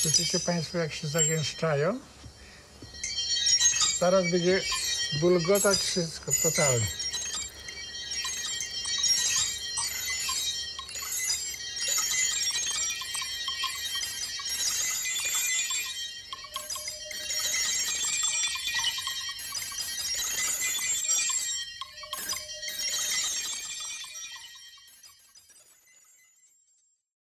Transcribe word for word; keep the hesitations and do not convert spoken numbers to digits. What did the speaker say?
Słyszycie Państwo, jak się zagęszczają? Zaraz będzie bulgotać wszystko, totalnie.